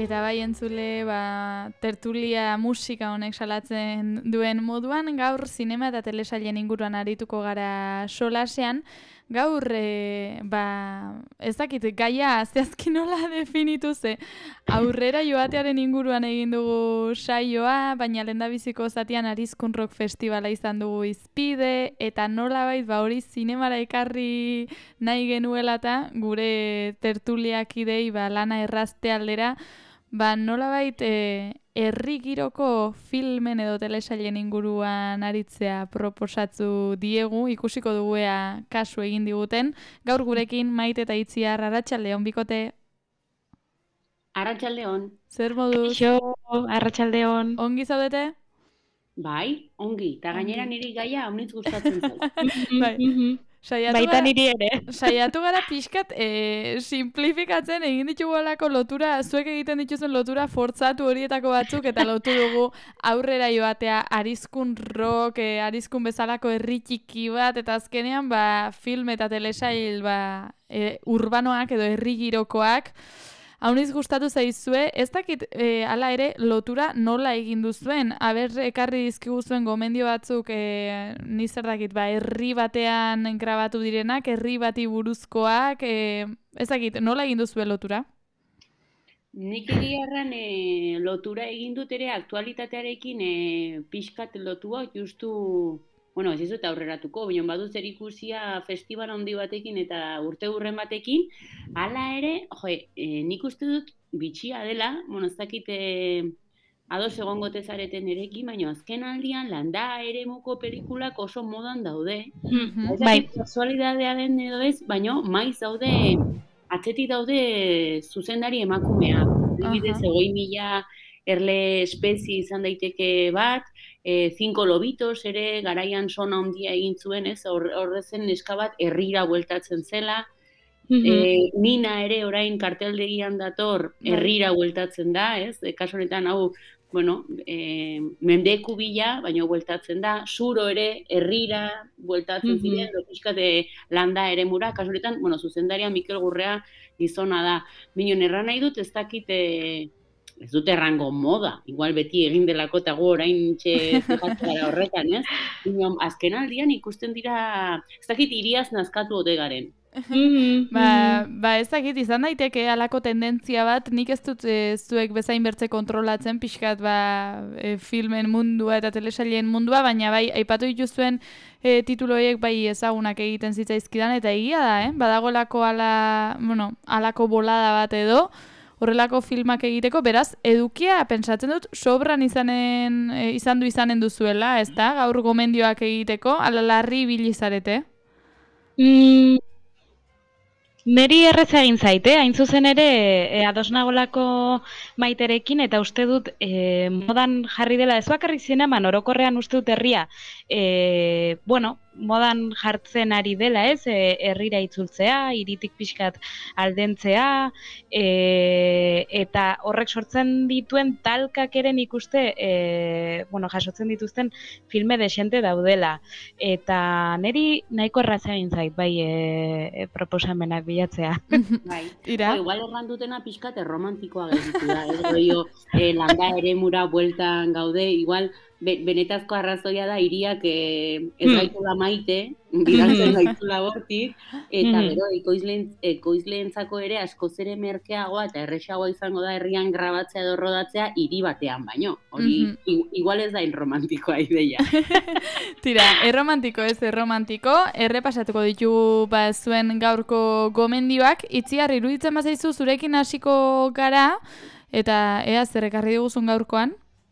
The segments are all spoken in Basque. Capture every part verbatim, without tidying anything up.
eta bai entzule, ba, tertulia musika honek salatzen duen moduan, gaur zinema eta telesailen inguruan arituko gara solasean. Gaur, e, ba, ez dakit, gaia zehazki nola definitu ze. Aurrera joatearen inguruan egin dugu saioa, baina lehendabiziko zatian Arizkun Rock Festivala izan dugu izpide, eta nolabait ba hori zinemara ekarri nahi genuelata, gure tertuliak idei ba, lana errazte aldera, ba nolabait e, herri giroko filmen edo telesailen inguruan aritzea proposatzu diegu, ikusiko duguea kasu egin diguten. Gaur gurekin Maite eta Itziar, arratsaldeon bikote. Arratsaldeon. Zer moduz? Kaixo, arratsaldeon. Ongi zaudete? Bai, ongi. Ta gainera niri gaia honitz gustatzen zait. Bai. Saiatu Baita gara, niri ere. saiatu gara pixkat e, simplifikatzen egin ditugu alako lotura, zuek egiten dituzuen lotura fortzatu horietako batzuk eta lotu dugu aurrera joatea Arizkun Rock, e, Arizkun bezalako herri txiki bat, eta azkenean ba, film eta telesail ba, e, urbanoak edo herri girokoak. Hauniz gustatu zaizue, ez dakit e, ala ere lotura nola egin duzuen, aber ekarri dizkigu zuen gomendio batzuk e, ni zer dakit, ba, herri batean grabatu direnak, herri bati buruzkoak, e, ez dakit, nola egin duzue lotura? Nik egiarran e, lotura egin dut ere aktualitatearekin e, pixkat lotua, justu, bueno, ez dut aurreratuko, baina badut zer ikusia festival handi batekin eta urte hurren batekin, hala ere, jo, e, nik uste dut bitxia dela, bueno, ez dakit e, ados egongo tezareten erekin, baina azken aldian landa eremuko pelikulak oso modan daude. Mhm. Ez dakit kasualidadea den edo ez, baina maiz daude, atzetik daude zuzendari emakumea. Adibidez, hogei mila erle espezie izan daiteke bat, e, Cinco Lobitos ere garaian sona handia egin zuen, ez? Horrezen neska bat herrira bueltatzen zela. E, Nina ere orain karteldegian dator herrira bueltatzen da, ez? E, kasu honetan hau, bueno, e, mendeku bila, baina bueltatzen da. Zuro ere herrira bueltatzen ziren, pixkate landa eremura, kasu honetan, bueno, zuzendaria Mikel Gurrea gizona da. Minon erran nahi dut ez dakite ez dute errango moda, igual beti egin delako eta gu orain txe gara horretan, ez? Baina azken aldian ikusten dira, ez dakit iriaz nazkatu ote garen. ba, ba ez dakit izan daiteke halako tendentzia bat, nik ez dut e, zuek bezain bertze kontrolatzen pixkat ba, e, filmen mundua eta telesailen mundua, baina bai aipatu dituzuen e, tituloiek bai ezagunak egiten zitzaizkidan, eta egia da, eh? Badagolako ala, bueno, alako bolada bat edo, horrelako filmak egiteko, beraz, edukia pentsatzen dut sobran izanen, e, izan du izanen duzuela, ez da? Gaur gomendioak egiteko, ala larri bilizarete? Mm, Neri erreza egin zaite, hain zuzen ere e, ados nagolako Maiterekin, eta uste dut e, modan jarri dela, ez bakarrik zineman, orokorrean uste dut herria, e, bueno, modan jartzen ari dela, ez, e, herrira itzultzea, hiritik pixkat aldentzea, e, eta horrek sortzen dituen talkak ere nik uste, e, bueno, jasotzen dituzten filme desente daudela. Eta neri nahiko erraza egin zait, bai, e, proposamenak bilatzea. Bai. Ira? O, igual erran dutena pixkat erromantikoa gelditu da, ez doio, e, landa eremura bueltan gaude, igual Be, benetazko arrazoia da hiriak e, ez gaitula maite, bidaltzen gaitula hortik, eta gero ekoizleen, ekoizleentzako ere askoz ere merkeagoa eta erresagoa izango da herrian grabatzea edo rodatzea hiri batean baino. Hori igual ez da erromantikoa ideia. Tira, erromantiko ez erromantiko, errepasatuko ditugu ba, zuen gaurko gomendioak, Itziar, iruditzen bazaizu zurekin hasiko gara, eta ea zer ekarri diguzun gaurkoan?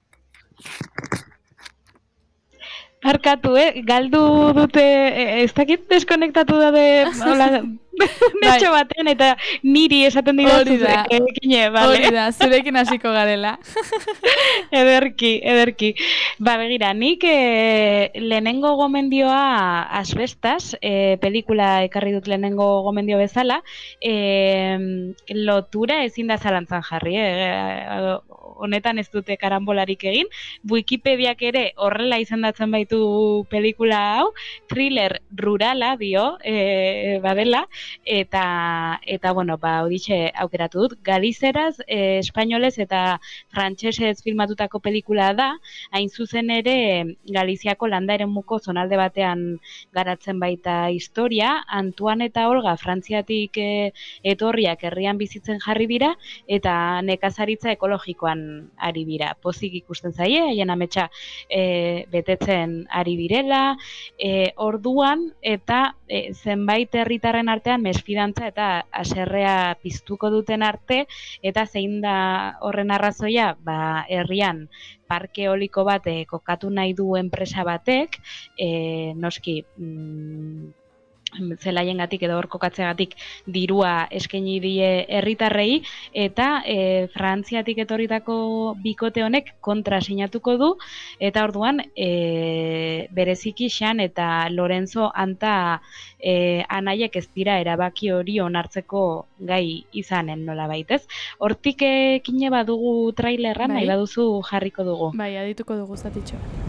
Barkatu, eh? Galdu dute, ez dakit deskonektatu da de, hola, netxo batean, eta niri esaten dira zurekine, bale? Hori da, zurekin hasiko garela. Ederki, ederki. Ba, begira, nik e, lehenengo gomendioa Asbestas, e, pelikula ekarri dut lehenengo gomendio bezala, e, lotura ezin da zalantzan jarri, eh? Honetan ez dute karambolarik egin. Wikipediak ere horrela izendatzen baitu pelikula hau, thriller rurala dio, e, badela, eta, eta bueno, ba, hodixe aukeratu dut. Galizeraz, eh, espainolez eta frantsesez filmatutako pelikula da, hain zuzen ere Galiziako landa eremuko zonalde batean garatzen baita historia. Antoine eta Olga Frantziatik e, etorriak herrian bizitzen jarri dira eta nekazaritza ekologikoan ari dira. Pozik ikusten zaie, haien ametsa e, betetzen ari direla, e, orduan eta e, zenbait herritarren artean mesfidantza eta haserrea piztuko duten arte, eta zein da horren arrazoia, ba, herrian parke eoliko bat e, kokatu nahi du enpresa batek, e, noski mm, zelaiengatik edo hor kokatzeagatik dirua eskaini die herritarrei, eta e, Frantziatik etorritako bikote honek kontra sinatuko du, eta orduan e, bereziki Xan eta Lorenzo Anta e, anaiek ez dira erabaki hori onartzeko gai izanen nolabait, ez? Hortik ekine badugu trailerran, Bai. nahi baduzu jarriko dugu. Bai, adituko dugu zatitxo bat.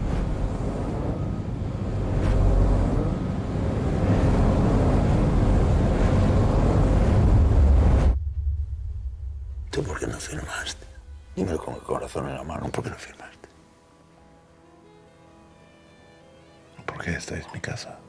¿Tú por qué no firmaste? Dímelo con el corazón en la mano, ¿por qué no firmaste? ¿Por qué esta es mi casa?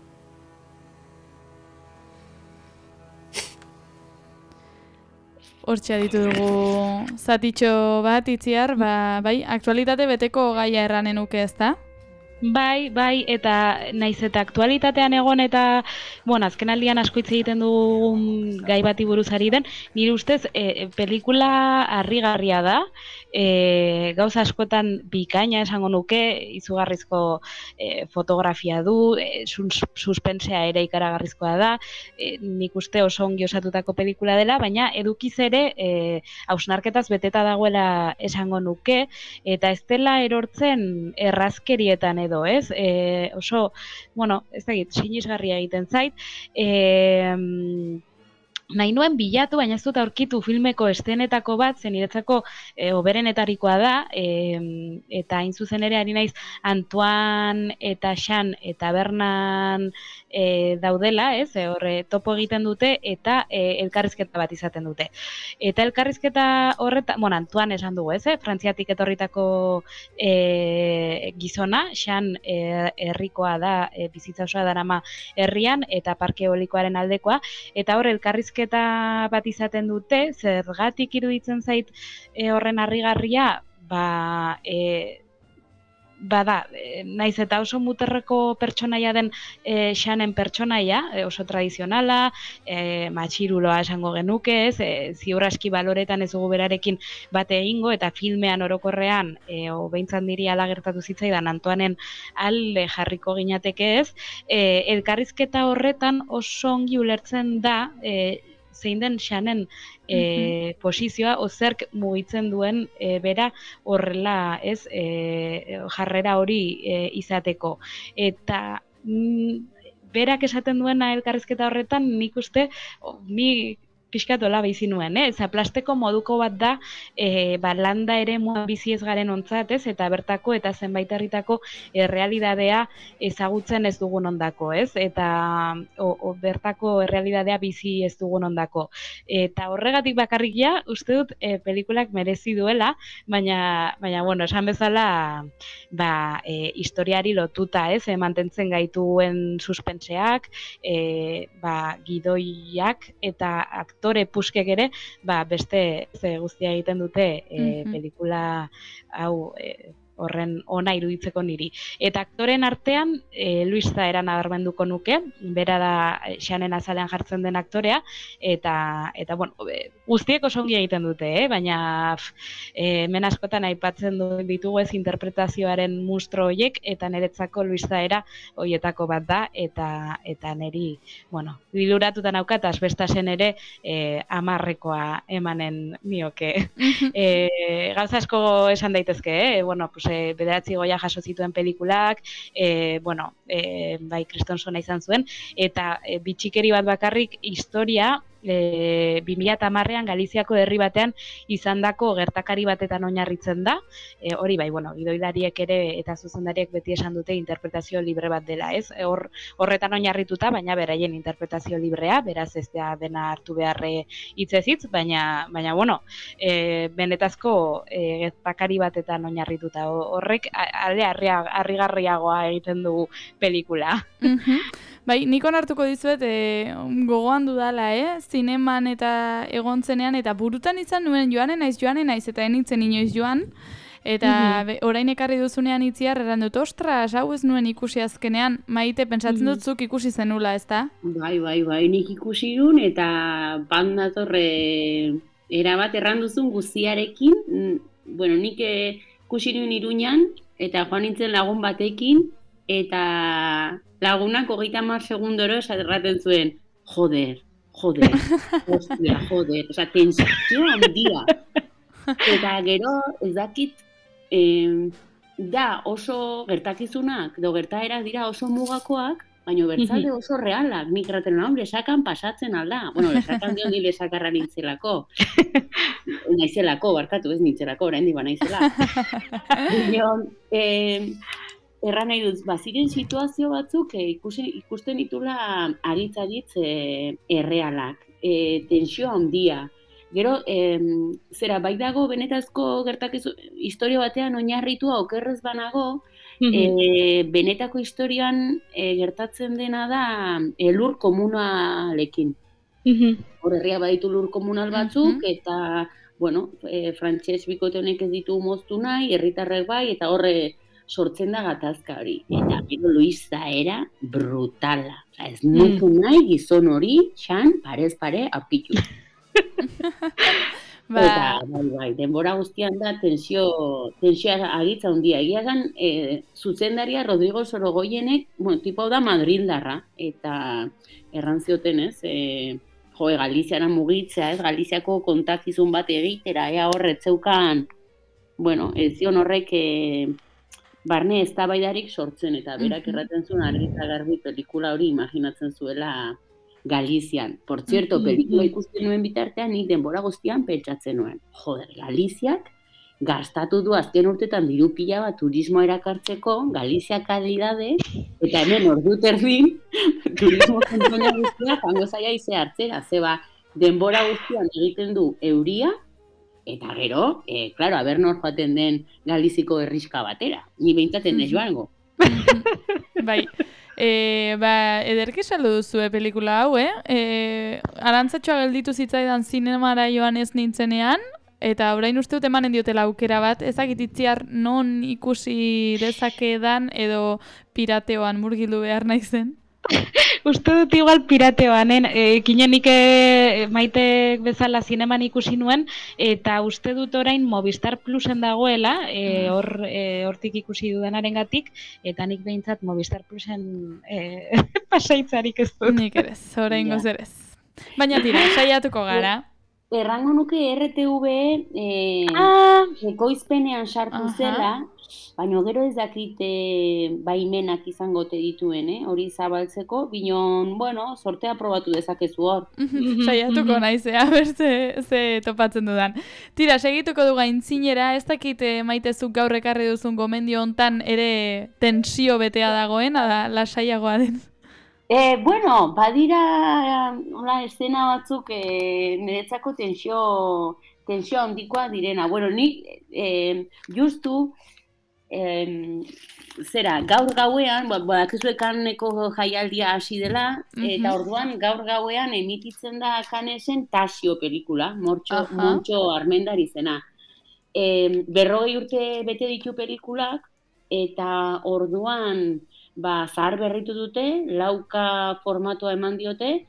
Hortxe aditu dugu zatitxo bat itziar, ba, bai, aktualitate beteko gaia erranen uke ez da? Bai, bai, eta naiz eta aktualitatean egon eta, bueno, azken aldian asko hitz egiten dugun gai bati buruz ari den, nire ustez e, pelikula harrigarria da, e, gauza askotan bikaina esango nuke, izugarrizko e, fotografia du, e, sus, suspensea ere ikaragarrizkoa da, e, nik uste oso ongi osatutako pelikula dela, baina edukiz ere e, hausnarketaz beteta dagoela esango nuke, eta ez dela erortzen errazkerietan edo, ez? E, oso, bueno, ez dakit, sinisgarria egiten zait. E, nahi nuen bilatu, baina ez dut aurkitu filmeko estenetako bat, zen niretzako e, oberenetarikoa da, e, eta hain zuzen ere ari naiz Antoine eta Xan eta Bernan e, daudela, ez? E, horre topo egiten dute eta e, elkarrizketa bat izaten dute. Eta elkarrizketa horretan, bueno, Antoine esan dugu, ez? Eh? Frantziatik etorritako e, gizona, Xan e, herrikoa da, e, bizitza osoa darama herrian, eta parke eolikoaren aldekoa, eta hor elkarrizketa bat izaten dute, zergatik iruditzen zait e, horren harrigarria, ba, e, bada, e, naiz eta oso muterreko pertsonaia den e, Xanen pertsonaia, e, oso tradizionala, e, matxiruloa esango genuke, ez, e, ziur aski baloretan ez dugu berarekin bate egingo, eta filmean orokorrean, e, o behintzat niri ala gertatu zitzaidan Antoanen alde jarriko ginateke ez, e, elkarrizketa horretan oso ongi ulertzen da, e, zein den Xanen e, posizioa, ozerk mugitzen duen e, bera horrela, ez, e, jarrera hori e, izateko. Eta mm, berak esaten duena elkarrizketa horretan, nik uste, oh, ni pixkatola bizi nuen, eh? Zaplasteko moduko bat da, e, ba, landa ere mua bizi ez garen ontzat, ez? Eta bertako eta zenbait herritako errealidadea ezagutzen ez dugun ondako, ez? Eta o, o, bertako errealidadea bizi ez dugun ondako. Eta horregatik bakarrik ja, uste dut e, pelikulak merezi duela, baina, baina bueno, esan bezala, ba, e, historiari lotuta, ez? E, mantentzen gaituen suspenseak, e, ba, gidoiak eta aktore puskek ere, ba, beste ze guztia egiten dute e, Mhm. pelikula hau e, horren ona iruditzeko niri. Eta aktoren artean, e, Luis Zaera nabarmenduko nuke, bera da Xanen azalean jartzen den aktorea, eta, eta bueno, e, guztiek oso ongi egiten dute, eh? Baina pf, e, hemen askotan aipatzen du ditugu ez interpretazioaren mustro horiek, eta niretzako Luis Zaera horietako bat da, eta eta niri, bueno, diluratuta naukat, asbestasen ere e, amarrekoa emanen nioke. e, gauza asko esan daitezke, eh? Bueno, pues, e, bederatzi goia jaso zituen pelikulak, e, bueno, e, bai Kriston Sona izan zuen, eta e, bitxikeri bat bakarrik historia e, bi mila hamarrean Galiziako herri batean izandako gertakari batetan oinarritzen da. E, hori bai, bueno, gidoilariek ere eta zuzendariek beti esan dute interpretazio libre bat dela, ez? E, hor, horretan oinarrituta, baina beraien interpretazio librea, beraz ez da dena hartu beharre hitzez hitz, baina, baina bueno, e, benetazko e, gertakari batetan oinarrituta. Horrek alde harrigarriagoa egiten du pelikula. Bai, nik onartuko dizuet, e, gogoan dudala, eh? Zineman eta egontzenean, eta burutan izan nuen joanen naiz, joanen naiz, eta enitzen inoiz joan, eta mm-hmm. orain ekarri duzunean itziar, erran dut, ostras, hau ez nuen ikusi azkenean, Maite, pentsatzen mm-hmm. dut zuk ikusi zenula, ez da? Bai, bai, bai, nik ikusi duen, eta bandatorre erabat erranduzun guztiarekin, bueno, nik ikusi duen Iruñan, eta joan nintzen lagun batekin, eta lagunak hogeita hamar segundoro esaterraten zuen, joder, joder, hostia, joder, oza, tensio handia. Eta gero, ez dakit, eh, da oso gertakizunak, do gertaerak dira oso mugakoak, baina bertzalde oso realak, nik raten hau, lesakan pasatzen alda. Bueno, lesakan dion di lesakarra nintzelako. Naizelako, barkatu ez nintzelako, orain diba naizela. Dion, eh, erran nahi dut, baziren situazio batzuk eh, ikusten, ikusten ditula aritz-aritz eh, errealak, eh, tensio handia. Gero, eh, zera, bai dago benetazko gertakizu, historia batean oinarritua okerrez banago, eh, benetako historian eh, gertatzen dena da eh, lur komunalekin. Hor herria baditu lur komunal batzuk, eta, bueno, eh, frantses bikote honek ez ditu moztu nahi, herritarrek bai, eta horre sortzen da gatazka hori. Eta gero Luisa era brutala. Osa, ez nuke nahi gizon hori, txan, parez pare, aurkitu. Ba. Eta, bai, bai, denbora guztian da tensio, tensioa agitza handia. Egia zan, e, zuzendaria Rodrigo Sorogoyenek, bueno, tipo da Madrildarra, eta erran zioten ez, e, jo, Galiziara mugitzea, ez, Galiziako kontakizun bat egitera, ea horretzeukan, bueno, ez zion horrek, e, barne eztabaidarik sortzen, eta berak erraten zuen argi eta garbi pelikula hori imaginatzen zuela Galizian. Por cierto, pelikula ikusten nuen bitartean, nik denbora guztian pentsatzen nuen. Joder, Galiziak gastatu du azken urtetan diru pila bat turismo erakartzeko, Galizia kalidade, eta hemen ordu terdin, turismo kontoina guztia, jango zaila ize hartzera, zeba denbora guztian egiten du euria, eta gero, eh, klaro, aber nor joaten den Galiziko herriska batera. Ni behintaten ez joango. Bai, e, ba, ederki saldu duzue pelikula hau, eh? E, Arantzatxoa gelditu zitzaidan zinemara joan ez nintzenean, eta orain uste dut emanen diotela aukera bat, ezakit itziar non ikusi dezakedan edo pirateoan murgildu behar naizen. Uste dut igual pirateoan, e, kinenik e, Maite bezala zineman ikusi nuen, eta uste dut orain Movistar Plusen dagoela, e, hor, e, hortik ikusi dudanaren gatik, eta nik behintzat Movistar Plusen e, pasaitzarik ez dut. Nik ere, orain goz ere. Baina tira, saiatuko gara. Errango nuke R T V e, ah. ekoizpenean sartu Aha. zela, baina gero ez dakit e, baimenak izango te dituen, eh? Hori zabaltzeko, binon, bueno, sortea probatu dezakezu hor. Saiatuko naiz, ea, ber ze, ze topatzen dudan. Tira, segituko du gaintzinera, ez dakit eh, Maitezuk gaur ekarri duzun gomendio hontan ere tensio betea dagoen, da lasaiagoa den. Eh, bueno, badira hola, escena batzuk eh, niretzako tensio, tensio handikoa direna. Bueno, nik eh, justu eh, zera, gaur gauean, badakizu Canneseko jaialdia hasi dela, eta orduan gaur gauean emititzen da Cannesen Tasio pelikula, Mortxo, Montxo Armendar izena. Eh, berrogei urte bete ditu pelikulak, eta orduan ba, zahar berritu dute, lauka formatua eman diote,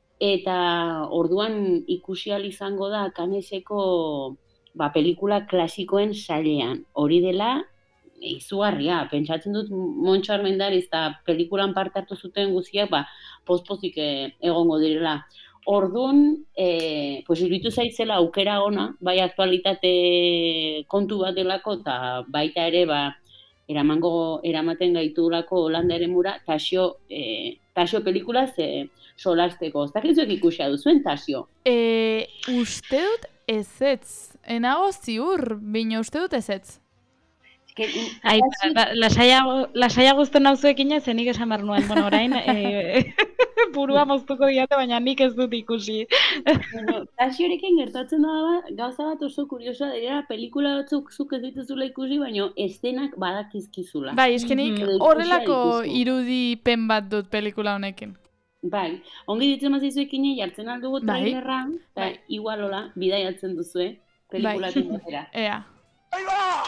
eta orduan ikusi ahal izango da Canneseko ba, pelikula klasikoen sailean. Hori dela, izugarria, pentsatzen dut Montxo Armendariz eta pelikulan parte hartu zuten guztiak, ba, poz-pozik egongo direla. Orduan, e, pues, iruditu zaitzela aukera ona, bai aktualitate kontu bat delako, eta baita ere, ba, eramango, eramaten gaitulako Holanda eremura, Tasio, e, Tasio pelikulaz e, solasteko. Ez dakitzuek ikusia duzuen, Tasio? E, uste dut ezetz. Enago ziur, bino uste dut ezetz. Ai, lasaia guztu nauzuekin ez, nik esan behar nuen, bueno, orain, e, burua moztuko diate, baina nik ez dut ikusi. Bueno, Tasiorekin gertatzen da gauza bat oso kuriosoa dira, pelikula batzuk zuk ez dituzula ikusi, baina estenak badakizkizula. Bai, eskenik horrelako irudipen bat dut pelikula honekin. Bai, ongi ditzen mazizuekin jartzen aldugu trailerra, eta igualola, bidaiatzen duzue, pelikulatik batera. Ea. ¡Ahí va!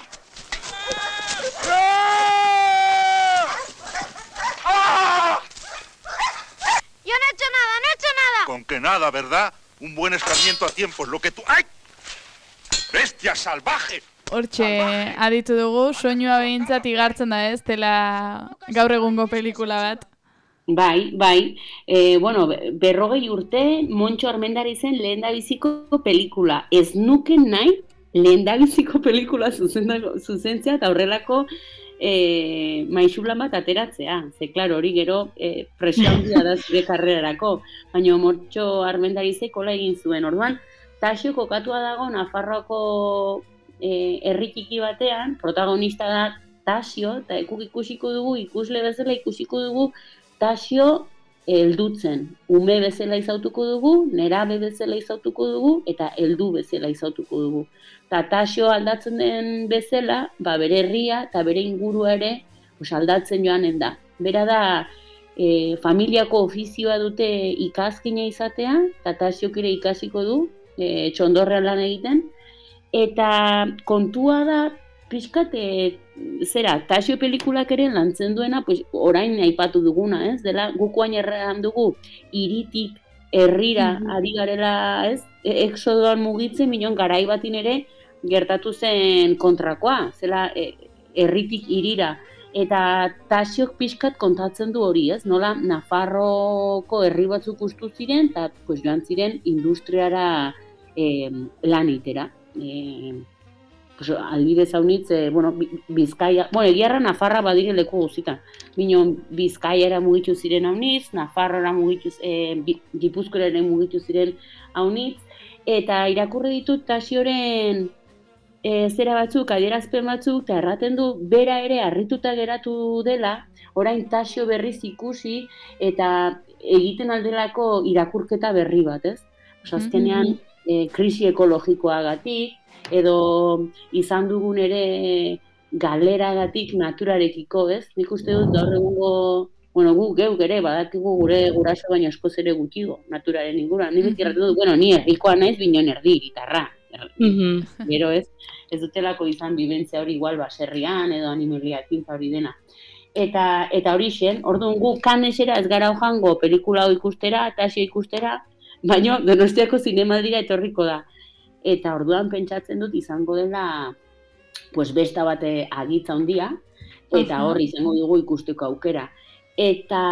Yo no he hecho nada, no he hecho nada. Con que nada, ¿verdad? Un buen escarmiento a tiempo es lo que tú... ¡Ay! ¡Bestia salvaje! Hortxe, aditu dugu, soinua behintzat igartzen da ez, dela gaur egungo pelikula bat. Bai, bai. E, bueno, berrogei urte, Montxo Armendari zen lehendabiziko pelikula. Ez nuken nahi, lehendabiziko pelikula zuzentzea eta horrelako e, maixulan bat ateratzea. Ze, klaro, hori gero e, presio handia da zure karrerarako. Baina Montxo Armendarizek hola egin zuen. Orduan, Tasio kokatua dago Nafarroako e, herritiki batean, protagonista da Tasio, eta ekuk ikusiko dugu, ikusle bezala ikusiko dugu, Tasio heldutzen. Ume bezala izautuko dugu, nerabe bezala izautuko dugu, eta heldu bezala izautuko dugu. Eta Tasio aldatzen den bezala, ba, bere herria eta bere ingurua ere pues, aldatzen joanen da. Bera da, e, familiako ofizioa dute ikazkina izatea, eta Tasiok ere ikasiko du, e, txondorrean lan egiten, eta kontua da, pixkat, e, zera, Tasio pelikulak ere lantzen duena, pues, orain aipatu duguna, ez? Dela, gukoain erran dugu, hiritik herrira mm-hmm. ari garela, ez? E, exodoan mugitzen, minon garai batin ere, gertatu zen kontrakoa, zela, e, herritik hirira. Eta Tasiok pixkat kontatzen du hori, ez? Nola, Nafarroko herri batzuk ustu ziren, eta pues, joan ziren industriara e, lan itera. E, pues, albidez haunitz, e, bueno, Bizkaia, bueno, egiarra Nafarra badire leku guzitan. Bino, Bizkaiara mugitu ziren haunitz, Nafarrora mugitu, e, Gipuzkoara mugitu ziren haunitz, eta irakurri ditut Tasioren e, zera batzuk, adierazpen batzuk, eta erraten du, bera ere harrituta geratu dela, orain Tasio berriz ikusi, eta egiten aldelako irakurketa berri bat, ez? Pues, azkenean, e, krisi ekologikoagatik, edo izan dugun ere galeragatik naturarekiko, ez? Nik uste dut gaur egungo, bueno, gu geuk ere badakigu gure guraso baino askoz ere gutxigo naturaren inguruan. Ni beti erratu dut, bueno, ni herrikoa naiz binon erdi gitarra. Mm-hmm. Gero ez, ez dutelako izan bibentzia hori igual baserrian edo animalia ekintza hori dena. Eta eta hori zen, orduan gu Cannesera ez gara joango pelikula hau ikustera, Tasio ikustera, baino Donostiako Zinemaldira etorriko da. Eta orduan pentsatzen dut izango dela pues besta bate agitza handia, eta hor izango dugu ikusteko aukera. Eta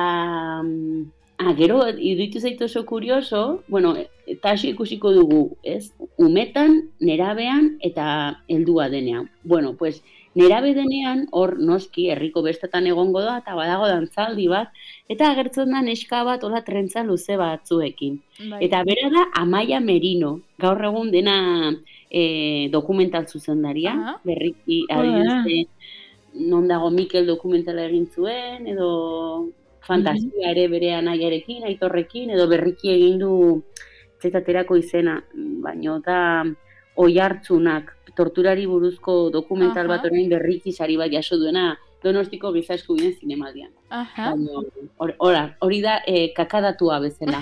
ah, gero, iruditu zaitu oso kurioso, bueno, Tasio ikusiko dugu, ez? Umetan, nerabean eta heldua denean. Bueno, pues nerabe denean, hor noski herriko bestetan egongo da, eta badago dantzaldi bat, eta agertzen da neska bat, hola trentza luze batzuekin. Bai. Eta bera da Amaia Merino, gaur egun dena e, dokumental zuzendaria, uh-huh. berriki, adibidez, non dago Mikel dokumentala egin zuen, edo fantasia uh-huh. ere bere anaiarekin, aitorrekin, edo berriki egin du zetaterako izena, baino da Oihartzunak, torturari buruzko dokumental uh-huh. bat orain berriki sari bat jaso duena Donostiko Giza Eskubideen Zinemaldian. Uh-huh. Hori da e, kakadatua bezala.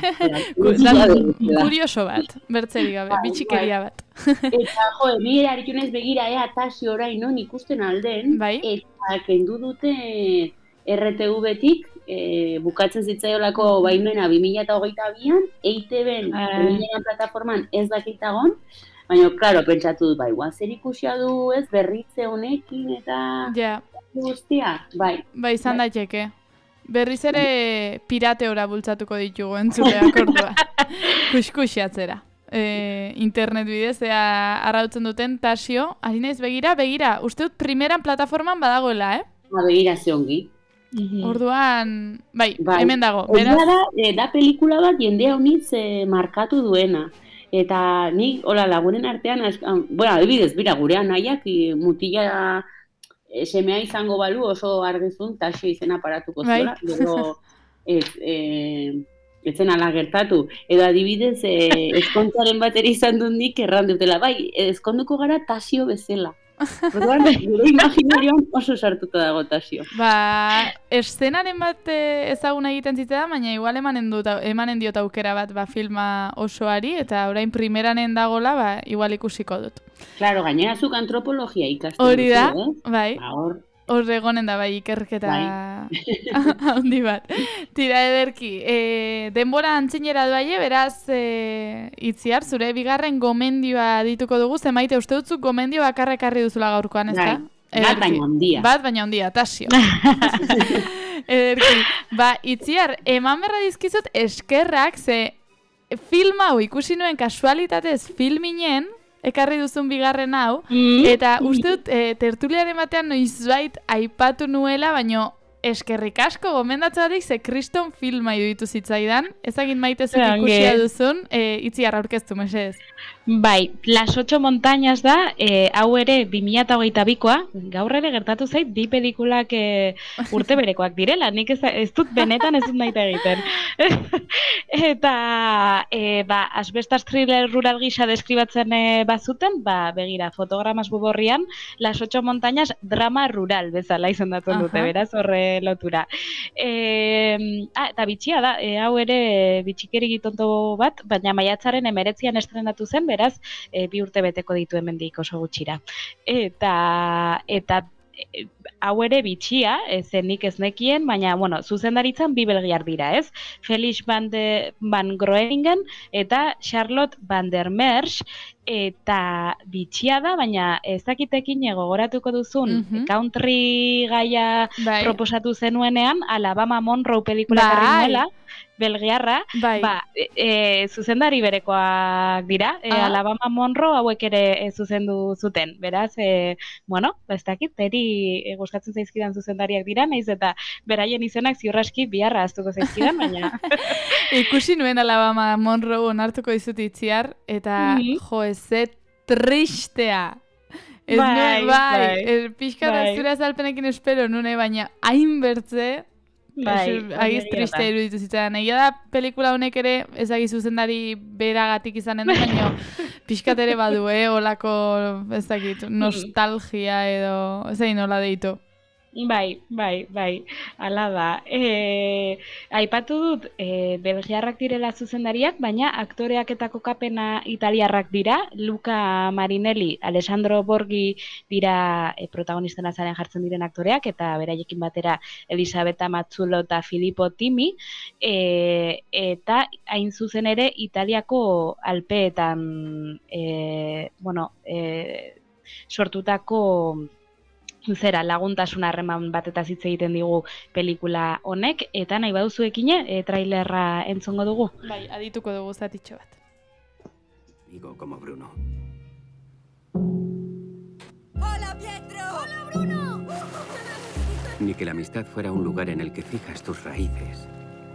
Kurioso bat, bertzerik gabe, bitxikeria bat. Eta jo, ni erikunez begira ea Tasio orain non ikusten alden, bai? Eta kendu dute R T V-tik e, bukatzen zitzaiolako baimena bi mila hogeita bian, E I T B-en uh. plataforman ez dakitagon, baina, klaro, pentsatu dut, bai, guan zer ikusia du ez berritze honekin eta yeah. guztia, bai. Bai, izan bai. Daiteke. Berriz ere pirateora bultzatuko ditugu entzuleak ordua. Kuskusiatzera. E, internet bidez, ea arrautzen duten Tasio, ari naiz begira, begira, uste dut primeran plataforman badagoela, eh? Ha, begira ze ongi. Orduan, bai, Bai. hemen dago. Egia Beraz, da, eh, da pelikula bat jende honitz eh, markatu duena. Eta nik, hola, lagunen artean, ask- ah, bueno, adibidez, bira, gure anaiak eh, mutila eh, semea izango balu oso argizun taxi izena paratuko Bai. ziola. Gero, ez, eh, ez zen ala gertatu. Edo adibidez, eh, eskontzaren bateri izan dut nik erran dutela. Bai, eskonduko gara tasio bezala. Orduan, gure imaginarioan oso sartuta dago tasio. ba, eszenaren bat eh, ezaguna egiten zitzaidan, baina igual emanen dut emanen diot aukera bat ba filma osoari eta orain primeranen dagola, ba igual ikusiko dut. Claro, gainera zuk antropologia ikasten Hori da, duzu, eh? bai. Ba, hor, Hor egonen da bai ikerketa handi bat. Tira ederki, e, denbora antzinera doaie, beraz, e, Itziar, zure bigarren gomendioa dituko dugu, zemaite uste dutzuk gomendio bakarra ekarri duzula gaurkoan, ez da? Bai, bat baina handia. Bat baina handia, tasio. Ederki, ba, Itziar, eman berra dizkizut eskerrak, ze film hau ikusi nuen kasualitatez filminen, ekarri duzun bigarren hau, eta uste dut e, tertuliaren batean noizbait aipatu nuela, baino eskerrik asko gomendatu ze kriston filma iruditu zitzaidan, ezagin maite zuk ikusia duzun, e, Itziar aurkeztu, mesedez. Bai, Las ocho montañas da, e, hau ere bi mila hogeita bikoa, gaur ere gertatu zait bi pelikulak e, urte berekoak direla, nik ez, ez dut benetan ez dut nahi egiten. Eta, e, ba, asbestas thriller rural gisa deskribatzen e, bazuten, ba, begira, fotogramas buborrian, Las ocho montañas drama rural bezala izendatzen dute, beraz, horre lotura. E, ah, eta bitxia da, e, hau ere bitxikeri gitonto bat, baina maiatzaren emeretzian estrenatu zen, beraz, e, bi urte beteko ditu hemendik oso gutxira. Eta, eta e, hau ere bitxia, e, zenik ez nekien, baina, bueno, zuzendaritzan bi belgiar dira, ez? Felix van, de, van Groeningen eta Charlotte van der Merch, eta bitxia da, baina ez dakitekin gogoratuko duzun mm-hmm. country gaia bai. Proposatu zenuenean, Alabama Monroe pelikula bai. Karri nuela, belgiarra, bai. Ba, e, e, zuzendari berekoak dira, e, ah. Alabama Monroe hauek ere e, zuzendu zuten, beraz, e, bueno, ez dakit, eri e, gustatzen zaizkidan zuzendariak dira, naiz eta beraien izenak ziurraski biharra aztuko zaizkidan, baina... Ikusi nuen Alabama Monroe onartuko dizut Itziar, eta mm-hmm. jo, ze tristea. Ez bai, nuen, bai, bai. Pixka da zure azalpenekin espero nune, baina hainbertze, bai, agiz triste iruditu zitzaidan. Egia da, pelikula honek ere, ezagi zuzendari beragatik izanen da, baina pixkat ere badu, eh, olako, ez dakit, nostalgia edo, ez egin nola deitu. Bai, bai, bai, ala da. E, aipatu dut, e, belgiarrak direla zuzendariak, baina aktoreak eta kokapena italiarrak dira. Luca Marinelli, Alessandro Borghi dira e, protagonisten azaren jartzen diren aktoreak, eta beraiekin batera Elisabetta Mazzullo eta Filippo Timi, e, eta hain zuzen ere Italiako alpeetan e, bueno, e, sortutako zera laguntasun harreman bateta hitz egiten digu pelikula honek, eta nahi baduzuekine e, trailerra entzongo dugu. Bai, adituko dugu zatitxo bat. Digo como Bruno. ¡Hola, Pietro! ¡Hola, Bruno! Ni que la amistad fuera un lugar en el que fijas tus raíces.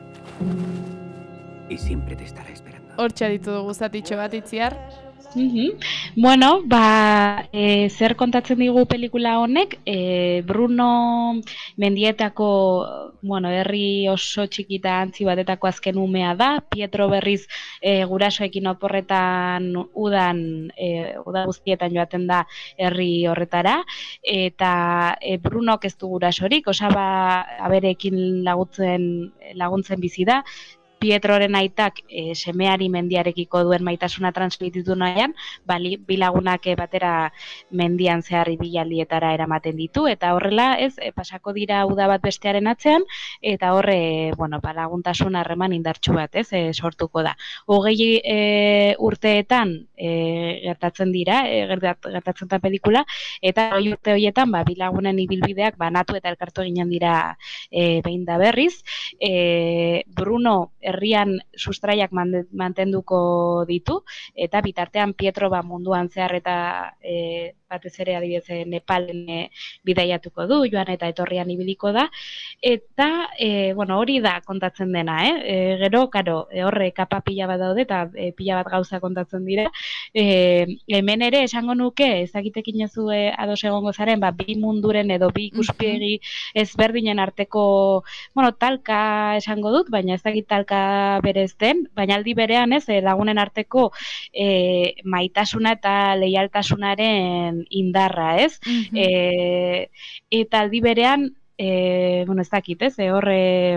Y siempre te estará esperando. Hortxe aditu dugu zatitxo bat, Itziar. Mm-hmm. Bueno, ba, e, zer kontatzen digu pelikula honek, e, Bruno mendietako, bueno, herri oso txikita antzi batetako azken umea da, Pietro berriz e, gurasoekin oporretan udan, e, uda guztietan joaten da herri horretara, eta e, Brunok ez du gurasorik, osaba aberekin laguntzen, laguntzen bizi da, Pietroren aitak e, semeari mendiarekiko duen maitasuna transmititu nahian, bali, bilagunak e, batera mendian zehar ibilaldietara eramaten ditu, eta horrela ez e, pasako dira uda bat bestearen atzean, eta horre, bueno, laguntasun harreman indartsu bat, ez, e, sortuko da. Hogei e, urteetan e, gertatzen dira, e, gertatzen da pelikula, eta hogei urte horietan, ba, bilagunen ibilbideak banatu eta elkartu eginen dira e, behin da berriz. E, Bruno herrian sustraiak mantenduko ditu, eta bitartean Pietro ba, munduan zehar eta e, batez ere adibidez Nepalen e, bidaiatuko du, joan eta etorrian ibiliko da, eta e, bueno, hori da kontatzen dena, eh? E, gero, karo, e, horre kapa pila bat daude eta e, pila bat gauza kontatzen dira. E, hemen ere esango nuke, ezagitekin ez du ados egongo zaren, ba, bi munduren edo bi ikuspegi ezberdinen arteko, bueno, talka esango dut, baina ez dakit talka berez den, baina aldi berean ez, lagunen arteko e, maitasuna eta leialtasunaren indarra, ez? Mm-hmm. E, eta aldi berean, e, bueno, ez dakit, ez, e, horre...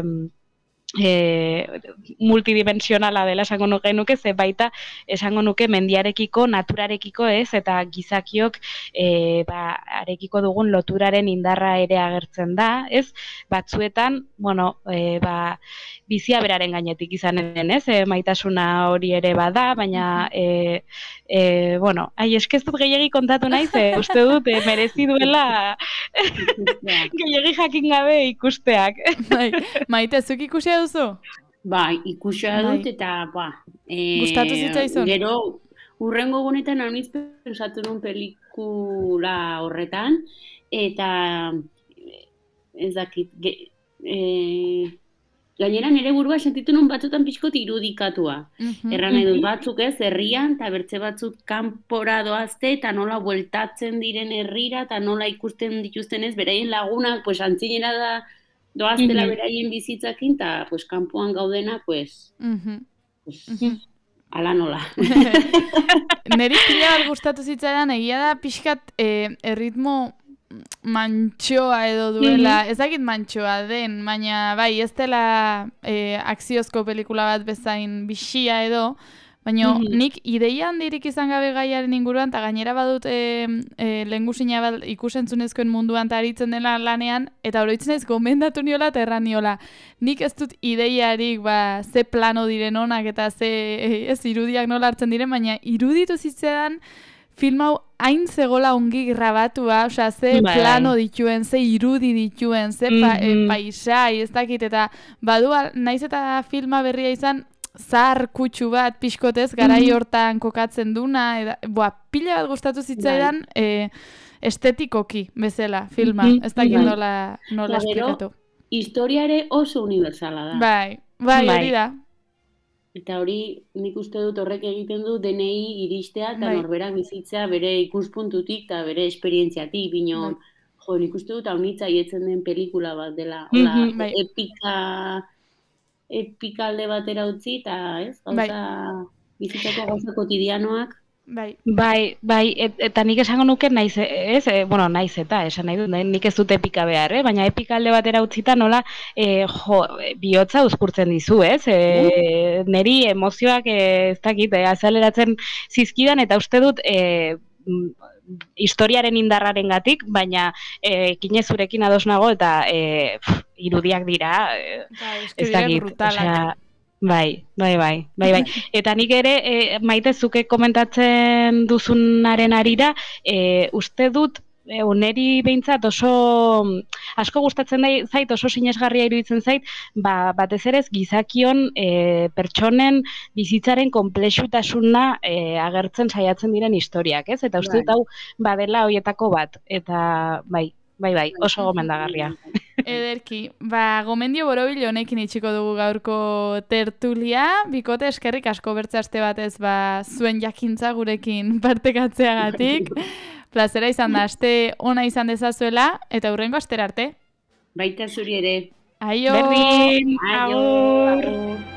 E, multidimensionala dela esango nuke nuke, ze baita esango nuke mendiarekiko, naturarekiko ez, eta gizakiok e, ba, arekiko dugun loturaren indarra ere agertzen da, ez? Batzuetan, bueno, e, ba, bizia beraren gainetik izanen, ez? E, maitasuna hori ere bada, baina e, e, bueno, ai, eske ez dut gehiegi kontatu naiz, e, uste dut e, merezi duela gehiegi jakin gabe ikusteak. Bai, Maite, zuk ikusia duzu? Ba, ikusia dut eta, ba... E, gustatu zitzaizun? Gero, urrengo gunetan aniz pensatu nun pelikula horretan, eta ez dakit, ge, e, gainera nire burua sentitu nun batzutan pixkot irudikatua. Mm-hmm. Erran edo batzuk ez, herrian, eta bertze batzuk kanpora doazte, eta nola bueltatzen diren herrira, eta nola ikusten dituzten ez, beraien lagunak, pues, antzinera da, doaztela mm-hmm. beraien bizitzakin, eta pues, kanpoan gaudena, pues, mm-hmm. pues mm-hmm. ala nola. Neri pila bat gustatu zitzaidan, egia da pixkat eh, erritmo mantxoa edo duela, mm-hmm. ez dakit mantxoa den, baina bai, ez dela eh, akziozko pelikula bat bezain bixia edo, baina mm-hmm. nik ideia handirik izan gabe gaiaren inguruan, eta gainera badut e, e, lehengusina bat ikusentzunezkoen munduan eta aritzen dela lanean, eta oroitzen ez gomendatu niola eta erran niola. Nik ez dut ideiarik ba, ze plano diren onak eta ze ez irudiak nola hartzen diren, baina iruditu zitzean film hau hain zegola ongi grabatua, osea, ze Bye. plano dituen, ze irudi dituen, ze pa, mm-hmm. e, paisai, ez dakit, eta badu, naiz eta filma berria izan, zahar kutsu bat pixkotez, garai hortan kokatzen duna, eda, boa, pila bat gustatu zitzaidan, e, estetikoki bezala filma, ez dakit mm-hmm. nola, nola esplikatu. Historiare oso universala da. Bai, bai, hori da. Eta hori nik uste dut horrek egiten du denei iristea eta bai. norberak bizitzea bere ikuspuntutik eta bere esperientziatik. Bino, bai. jo, nik uste dut haunitza ietzen den pelikula bat dela. Hola, mm-hmm, bai. epika, epika alde batera utzi eta ez, gauza, bai. bizitzako gauza kotidianoak. Bai, bai, bai et, eta nik esango nuke naiz, ez, e, bueno, naiz eta, esan nahi dut, nik ez dut epika behar, eh? Baina epika alde batera utzita nola, e, jo, bihotza uzkurtzen dizu, ez? E, neri emozioak e, ez dakit, e, azaleratzen zizkidan, eta uste dut, e, historiaren indarraren gatik, baina e, kinezurekin ados nago, eta e, pff, irudiak dira, e, ez dakit, osea... Bai, bai, bai, bai, bai. Eta nik ere, e, Maite, zuke komentatzen duzunaren arira, e, uste dut, e, neri behintzat oso, asko gustatzen da, zait, oso sinesgarria iruditzen zait, ba, batez ere ez gizakion e, pertsonen bizitzaren konplexutasuna e, agertzen saiatzen diren historiak, ez? Eta uste dut hau badela hoietako bat, eta bai, bai, bai, oso gomendagarria. Ederki, ba, gomendio borobil honekin itxiko dugu gaurko tertulia, bikote eskerrik asko bertzaste batez, ba, zuen jakintza gurekin partekatzeagatik. Plazera izan da, aste ona izan dezazuela, eta hurrengo astera arte. Baita zuri ere. Aio! Berdin! Aio!